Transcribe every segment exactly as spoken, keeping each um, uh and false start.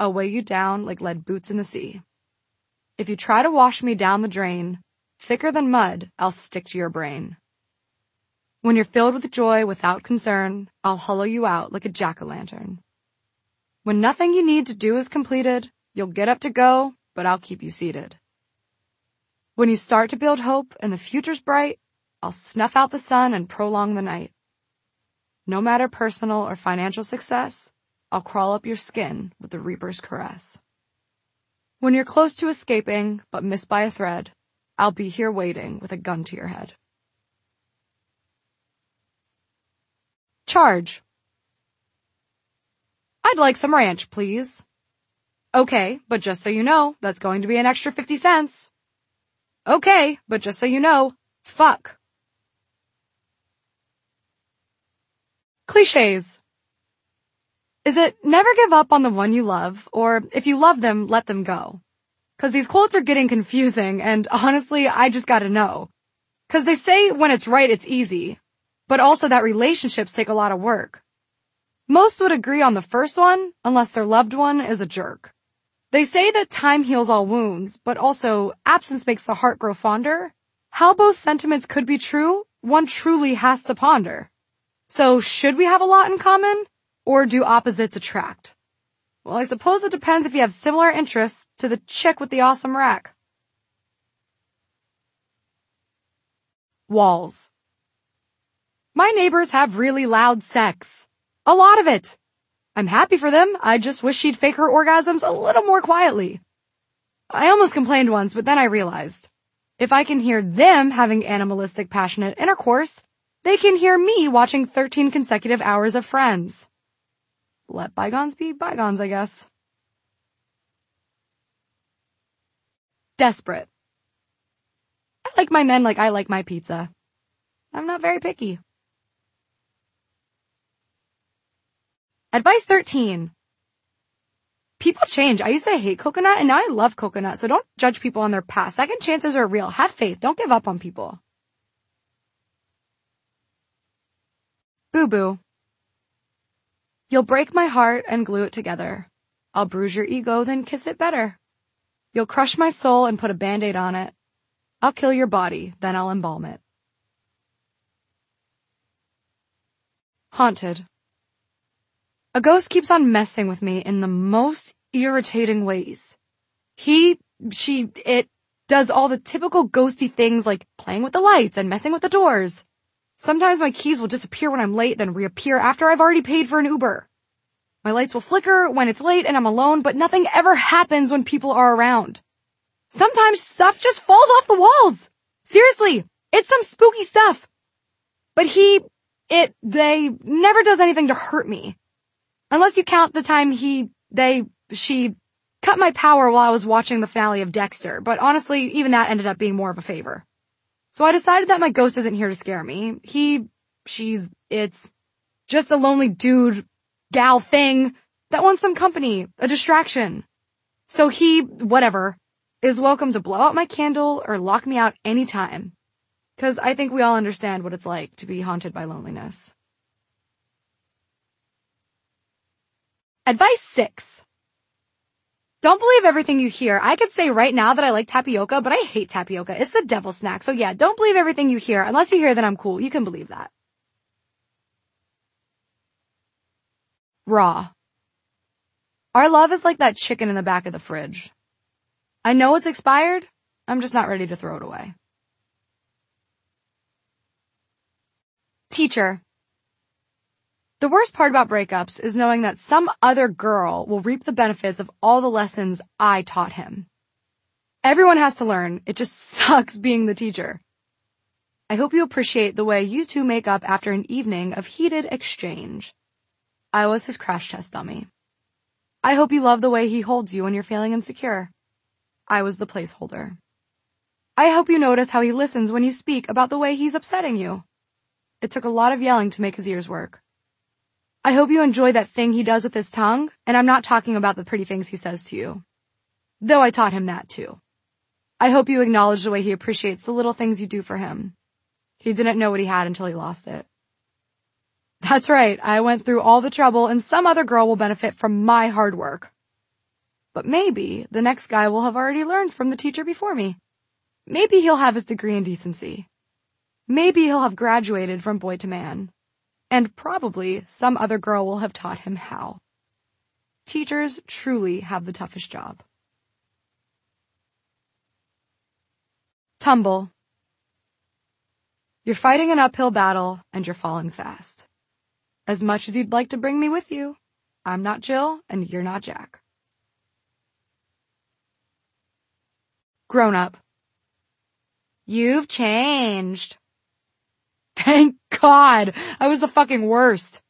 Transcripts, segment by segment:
I'll weigh you down like lead boots in the sea. If you try to wash me down the drain, thicker than mud, I'll stick to your brain. When you're filled with joy without concern, I'll hollow you out like a jack-o'-lantern. When nothing you need to do is completed, you'll get up to go, but I'll keep you seated. When you start to build hope and the future's bright, I'll snuff out the sun and prolong the night. No matter personal or financial success, I'll crawl up your skin with the reaper's caress. When you're close to escaping, but missed by a thread, I'll be here waiting with a gun to your head. Charge. I'd like some ranch, please. Okay, but just so you know, that's going to be an extra fifty cents. Okay, but just so you know, fuck. Clichés. Is it never give up on the one you love, or if you love them, let them go? Cause these quotes are getting confusing, and honestly, I just gotta know. Cause they say when it's right, it's easy, but also that relationships take a lot of work. Most would agree on the first one, unless their loved one is a jerk. They say that time heals all wounds, but also absence makes the heart grow fonder. How both sentiments could be true, one truly has to ponder. So should we have a lot in common, or do opposites attract? Well, I suppose it depends if you have similar interests to the chick with the awesome rack. Walls. My neighbors have really loud sex. A lot of it. I'm happy for them. I just wish she'd fake her orgasms a little more quietly. I almost complained once, but then I realized, if I can hear them having animalistic, passionate intercourse, they can hear me watching thirteen consecutive hours of Friends. Let bygones be bygones, I guess. Desperate. I like my men like I like my pizza. I'm not very picky. Advice thirteen. People change. I used to hate coconut and now I love coconut, so don't judge people on their past. Second chances are real. Have faith. Don't give up on people. Boo-boo. You'll break my heart and glue it together. I'll bruise your ego, then kiss it better. You'll crush my soul and put a band-aid on it. I'll kill your body, then I'll embalm it. Haunted. A ghost keeps on messing with me in the most irritating ways. He, she, it does all the typical ghosty things like playing with the lights and messing with the doors. Sometimes my keys will disappear when I'm late, then reappear after I've already paid for an Uber. My lights will flicker when it's late and I'm alone, but nothing ever happens when people are around. Sometimes stuff just falls off the walls. Seriously, it's some spooky stuff. But he, it, they never does anything to hurt me. Unless you count the time he, they, she cut my power while I was watching the finale of Dexter, but honestly, even that ended up being more of a favor. So I decided that my ghost isn't here to scare me. He, she's, it's just a lonely dude, gal thing that wants some company, a distraction. So he, whatever, is welcome to blow out my candle or lock me out anytime. Cause I think we all understand what it's like to be haunted by loneliness. Advice six. Don't believe everything you hear. I could say right now that I like tapioca, but I hate tapioca. It's the devil's snack. So yeah, don't believe everything you hear. Unless you hear that I'm cool, you can believe that. Raw. Our love is like that chicken in the back of the fridge. I know it's expired. I'm just not ready to throw it away. Teacher. The worst part about breakups is knowing that some other girl will reap the benefits of all the lessons I taught him. Everyone has to learn. It just sucks being the teacher. I hope you appreciate the way you two make up after an evening of heated exchange. I was his crash test dummy. I hope you love the way he holds you when you're feeling insecure. I was the placeholder. I hope you notice how he listens when you speak about the way he's upsetting you. It took a lot of yelling to make his ears work. I hope you enjoy that thing he does with his tongue, and I'm not talking about the pretty things he says to you. Though I taught him that too. I hope you acknowledge the way he appreciates the little things you do for him. He didn't know what he had until he lost it. That's right, I went through all the trouble and some other girl will benefit from my hard work. But maybe the next guy will have already learned from the teacher before me. Maybe he'll have his degree in decency. Maybe he'll have graduated from boy to man. And probably some other girl will have taught him how. Teachers truly have the toughest job. Tumble. You're fighting an uphill battle and you're falling fast. As much as you'd like to bring me with you, I'm not Jill and you're not Jack. Grown up. You've changed. Thank God. I was the fucking worst.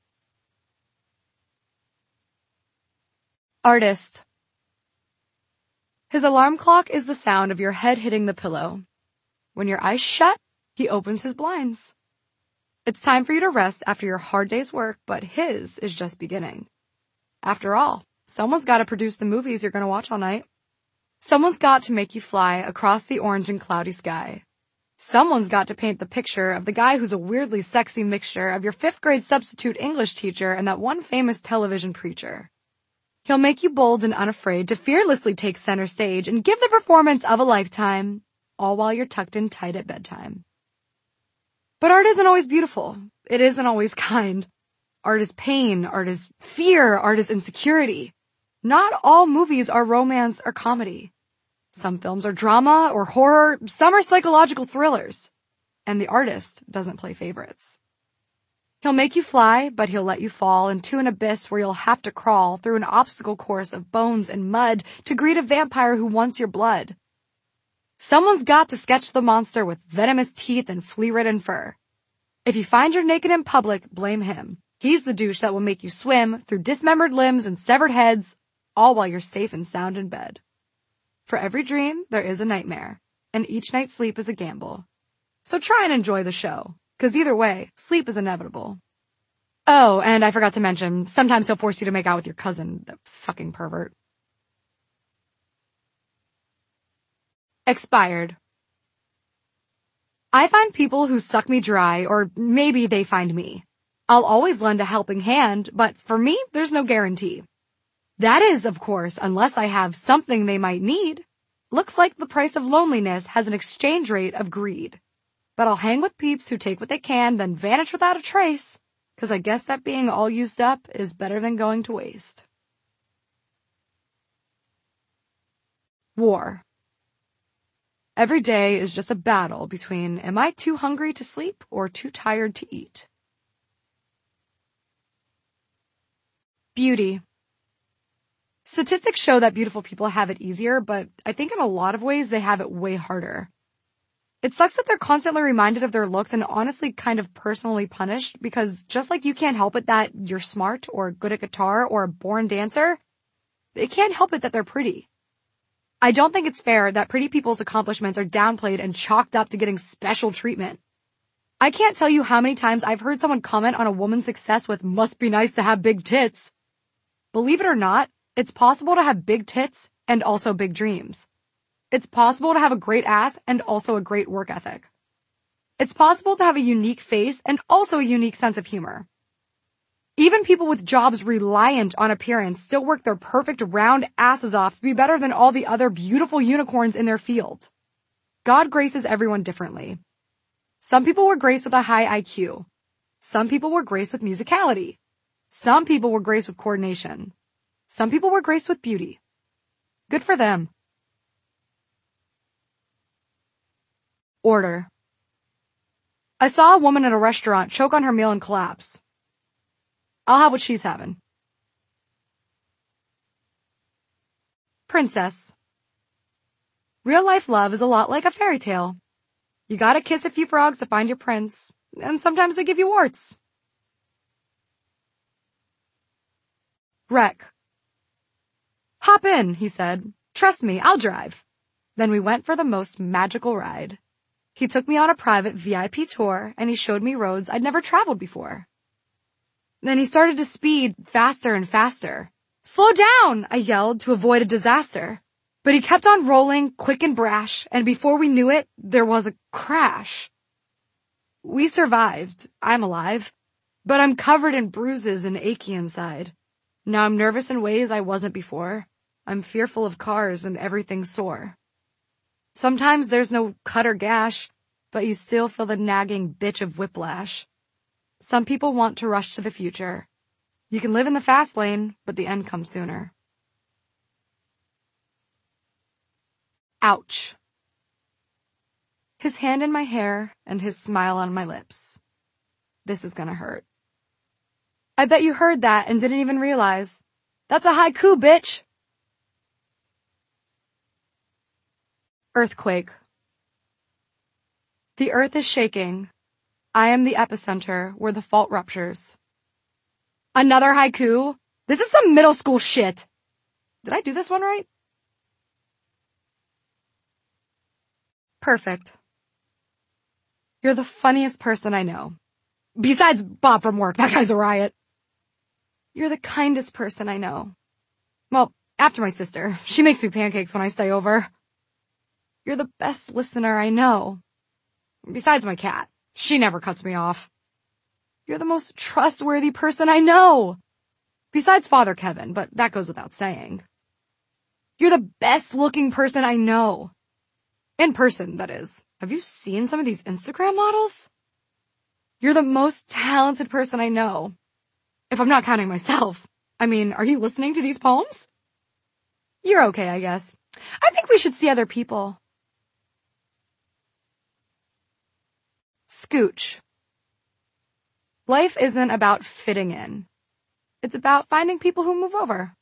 Artist. His alarm clock is the sound of your head hitting the pillow. When your eyes shut, he opens his blinds. It's time for you to rest after your hard day's work, but his is just beginning. After all, someone's got to produce the movies you're going to watch all night. Someone's got to make you fly across the orange and cloudy sky. Someone's got to paint the picture of the guy who's a weirdly sexy mixture of your fifth grade substitute English teacher and that one famous television preacher. He'll make you bold and unafraid to fearlessly take center stage and give the performance of a lifetime, all while you're tucked in tight at bedtime. But art isn't always beautiful. It isn't always kind. Art is pain, art is fear, art is insecurity. Not all movies are romance or comedy. Some films are drama or horror, some are psychological thrillers. And the artist doesn't play favorites. He'll make you fly, but he'll let you fall into an abyss where you'll have to crawl through an obstacle course of bones and mud to greet a vampire who wants your blood. Someone's got to sketch the monster with venomous teeth and flea-ridden fur. If you find you're naked in public, blame him. He's the douche that will make you swim through dismembered limbs and severed heads, all while you're safe and sound in bed. For every dream, there is a nightmare, and each night's sleep is a gamble. So try and enjoy the show, because either way, sleep is inevitable. Oh, and I forgot to mention, sometimes he'll force you to make out with your cousin, the fucking pervert. Expired. I find people who suck me dry, or maybe they find me. I'll always lend a helping hand, but for me, there's no guarantee. That is, of course, unless I have something they might need. Looks like the price of loneliness has an exchange rate of greed. But I'll hang with peeps who take what they can, then vanish without a trace, because I guess that being all used up is better than going to waste. War. Every day is just a battle between am I too hungry to sleep or too tired to eat? Beauty. Statistics show that beautiful people have it easier, but I think in a lot of ways they have it way harder. It sucks that they're constantly reminded of their looks and honestly kind of personally punished because just like you can't help it that you're smart or good at guitar or a born dancer, they can't help it that they're pretty. I don't think it's fair that pretty people's accomplishments are downplayed and chalked up to getting special treatment. I can't tell you how many times I've heard someone comment on a woman's success with must be nice to have big tits. Believe it or not, it's possible to have big tits and also big dreams. It's possible to have a great ass and also a great work ethic. It's possible to have a unique face and also a unique sense of humor. Even people with jobs reliant on appearance still work their perfect round asses off to be better than all the other beautiful unicorns in their field. God graces everyone differently. Some people were graced with a high I Q. Some people were graced with musicality. Some people were graced with coordination. Some people were graced with beauty. Good for them. Order. I saw a woman at a restaurant choke on her meal and collapse. I'll have what she's having. Princess. Real life love is a lot like a fairy tale. You gotta kiss a few frogs to find your prince, and sometimes they give you warts. Wreck. Hop in, he said. Trust me, I'll drive. Then we went for the most magical ride. He took me on a private V I P tour, and he showed me roads I'd never traveled before. Then he started to speed faster and faster. Slow down, I yelled to avoid a disaster. But he kept on rolling, quick and brash, and before we knew it, there was a crash. We survived. I'm alive. But I'm covered in bruises and achy inside. Now I'm nervous in ways I wasn't before. I'm fearful of cars and everything sore. Sometimes there's no cut or gash, but you still feel the nagging bitch of whiplash. Some people want to rush to the future. You can live in the fast lane, but the end comes sooner. Ouch. His hand in my hair and his smile on my lips. This is gonna hurt. I bet you heard that and didn't even realize. That's a haiku, bitch! Earthquake. The earth is shaking. I am the epicenter where the fault ruptures. Another haiku? This is some middle school shit. Did I do this one right? Perfect. You're the funniest person I know. Besides Bob from work, that guy's a riot. You're the kindest person I know. Well, after my sister. She makes me pancakes when I stay over. You're the best listener I know. Besides my cat. She never cuts me off. You're the most trustworthy person I know. Besides Father Kevin, but that goes without saying. You're the best looking person I know. In person, that is. Have you seen some of these Instagram models? You're the most talented person I know. If I'm not counting myself. I mean, are you listening to these poems? You're okay, I guess. I think we should see other people. Scooch. Life isn't about fitting in. It's about finding people who move over.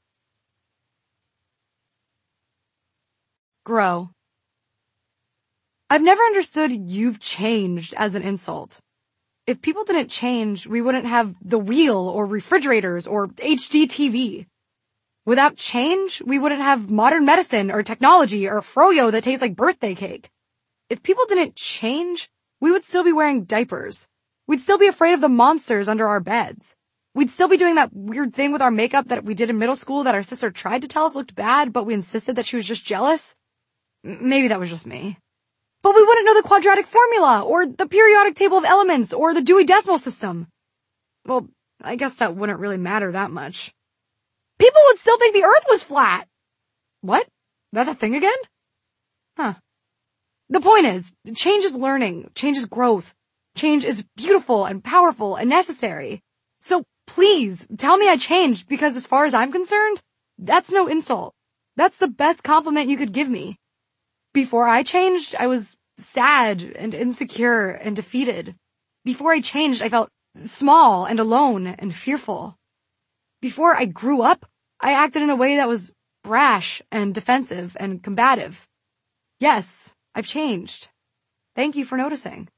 Grow. I've never understood "you've changed" as an insult. If people didn't change, we wouldn't have the wheel or refrigerators or H D T V. Without change, we wouldn't have modern medicine or technology or froyo that tastes like birthday cake. If people didn't change, we would still be wearing diapers. We'd still be afraid of the monsters under our beds. We'd still be doing that weird thing with our makeup that we did in middle school that our sister tried to tell us looked bad, but we insisted that she was just jealous. M- maybe that was just me. But we wouldn't know the quadratic formula, or the periodic table of elements, or the Dewey Decimal System. Well, I guess that wouldn't really matter that much. People would still think the Earth was flat. What? That's a thing again? Huh. The point is, change is learning, change is growth. Change is beautiful and powerful and necessary. So please, tell me I changed, because as far as I'm concerned, that's no insult. That's the best compliment you could give me. Before I changed, I was sad and insecure and defeated. Before I changed, I felt small and alone and fearful. Before I grew up, I acted in a way that was brash and defensive and combative. Yes, I've changed. Thank you for noticing.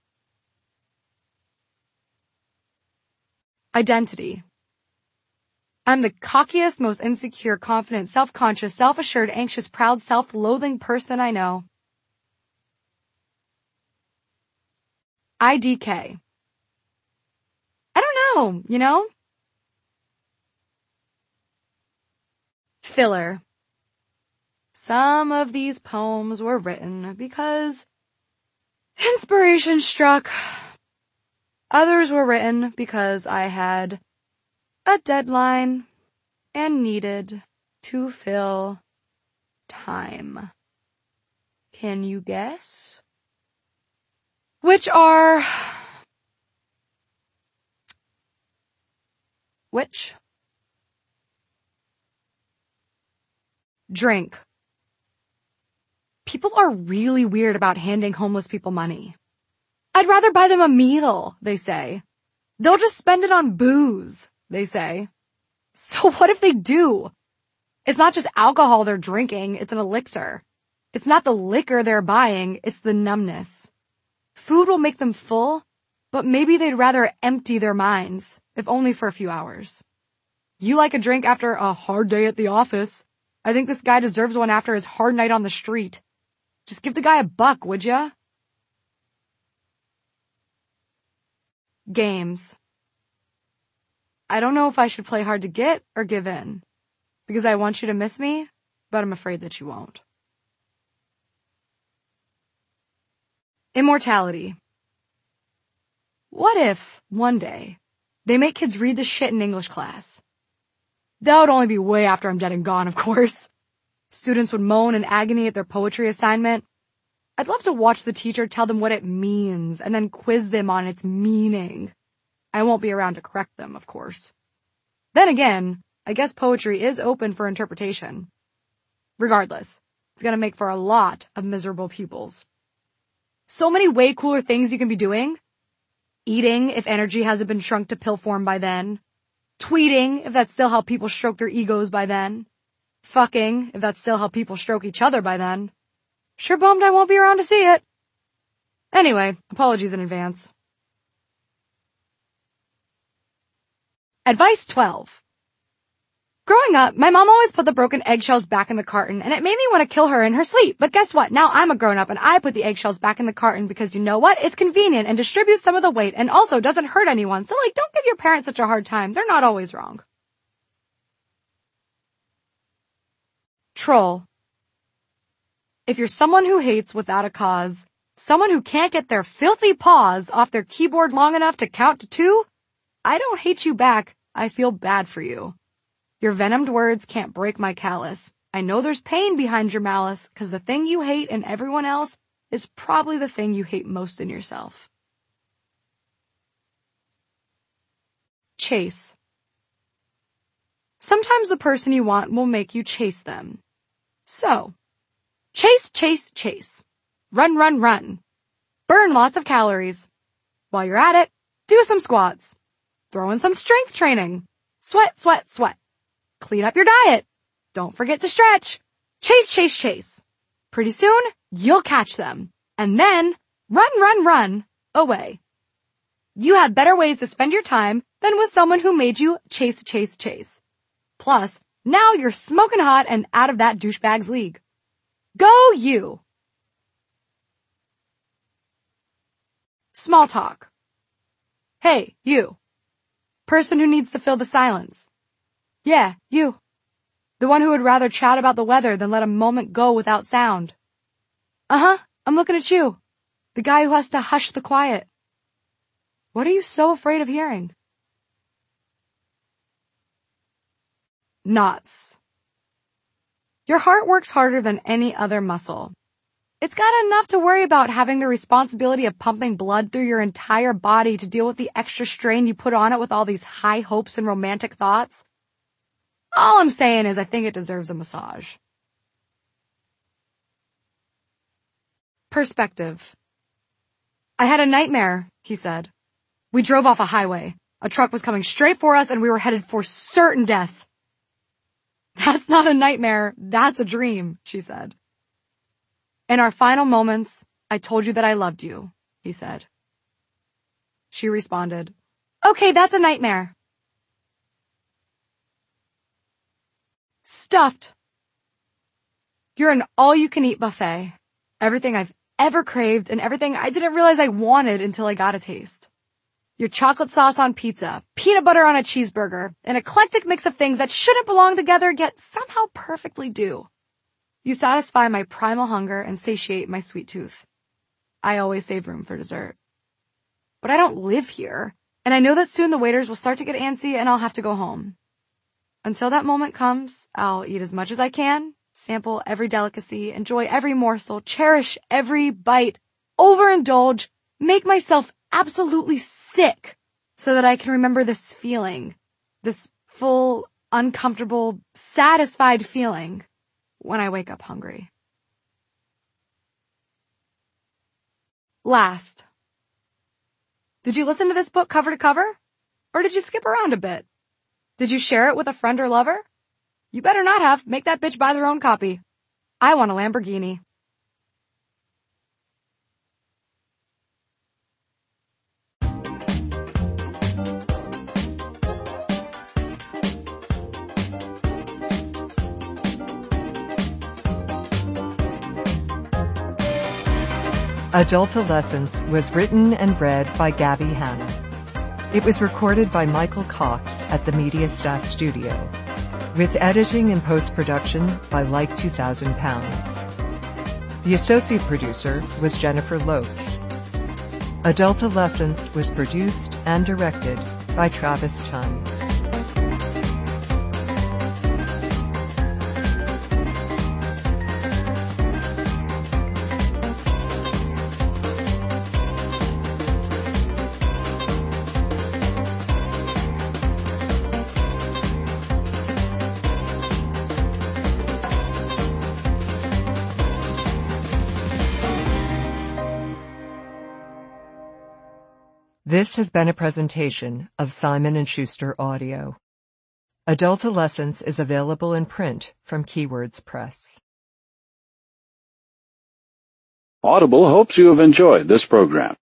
Identity. I'm the cockiest, most insecure, confident, self-conscious, self-assured, anxious, proud, self-loathing person I know. I D K. I don't know, you know? Filler. Some of these poems were written because inspiration struck. Others were written because I had a deadline and needed to fill time. Can you guess? Which are... Which? Drink. People are really weird about handing homeless people money. I'd rather buy them a meal, they say. They'll just spend it on booze, they say. So what if they do? It's not just alcohol they're drinking, it's an elixir. It's not the liquor they're buying, it's the numbness. Food will make them full, but maybe they'd rather empty their minds, if only for a few hours. You like a drink after a hard day at the office. I think this guy deserves one after his hard night on the street. Just give the guy a buck, would ya? Games. I don't know if I should play hard to get or give in, because I want you to miss me, but I'm afraid that you won't. Immortality. What if, one day, they make kids read this shit in English class? That would only be way after I'm dead and gone, of course. Students would moan in agony at their poetry assignment. I'd love to watch the teacher tell them what it means and then quiz them on its meaning. I won't be around to correct them, of course. Then again, I guess poetry is open for interpretation. Regardless, it's gonna make for a lot of miserable pupils. So many way cooler things you can be doing. Eating, if energy hasn't been shrunk to pill form by then. Tweeting, if that's still how people stroke their egos by then. Fucking, if that's still how people stroke each other by then. Sure bummed I won't be around to see it. Anyway, apologies in advance. Advice twelve. Growing up, my mom always put the broken eggshells back in the carton, and it made me want to kill her in her sleep. But guess what? Now I'm a grown-up, and I put the eggshells back in the carton because you know what? It's convenient and distributes some of the weight and also doesn't hurt anyone. So, like, don't give your parents such a hard time. They're not always wrong. Troll. If you're someone who hates without a cause, someone who can't get their filthy paws off their keyboard long enough to count to two, I don't hate you back. I feel bad for you. Your venomed words can't break my callus. I know there's pain behind your malice, cause the thing you hate in everyone else is probably the thing you hate most in yourself. Chase. Sometimes the person you want will make you chase them. So, chase, chase, chase. Run, run, run. Burn lots of calories. While you're at it, do some squats. Throw in some strength training. Sweat, sweat, sweat. Clean up your diet. Don't forget to stretch. Chase, chase, chase. Pretty soon, you'll catch them. And then, run, run, run, away. You have better ways to spend your time than with someone who made you chase, chase, chase. Plus, now you're smoking hot and out of that douchebag's league. Go you! Small talk. Hey, you. Person who needs to fill the silence. Yeah, you. The one who would rather chat about the weather than let a moment go without sound. Uh-huh, I'm looking at you. The guy who has to hush the quiet. What are you so afraid of hearing? Knots. Your heart works harder than any other muscle. It's got enough to worry about having the responsibility of pumping blood through your entire body to deal with the extra strain you put on it with all these high hopes and romantic thoughts. All I'm saying is I think it deserves a massage. Perspective. I had a nightmare, he said. We drove off a highway. A truck was coming straight for us and we were headed for certain death. That's not a nightmare, that's a dream, she said. In our final moments, I told you that I loved you, he said. She responded, okay, that's a nightmare. Stuffed. You're an all-you-can-eat buffet. Everything I've ever craved and everything I didn't realize I wanted until I got a taste. Your chocolate sauce on pizza, peanut butter on a cheeseburger, an eclectic mix of things that shouldn't belong together yet somehow perfectly do. You satisfy my primal hunger and satiate my sweet tooth. I always save room for dessert. But I don't live here, and I know that soon the waiters will start to get antsy and I'll have to go home. Until that moment comes, I'll eat as much as I can, sample every delicacy, enjoy every morsel, cherish every bite, overindulge, make myself absolutely sick so that I can remember this feeling, this full, uncomfortable, satisfied feeling when I wake up hungry. Last. Did you listen to this book cover to cover? Or did you skip around a bit? Did you share it with a friend or lover? You better not have. Make that bitch buy their own copy. I want a Lamborghini. Adultolescence was written and read by Gabby Hanna. It was recorded by Michael Cox at the Media Staff Studio, with editing and post-production by Like two thousand pounds. The associate producer was Jennifer Lopes. Adultolescence was produced and directed by Travis Chun. This has been a presentation of Simon and Schuster Audio. Adultolescence is available in print from Keywords Press. Audible hopes you have enjoyed this program.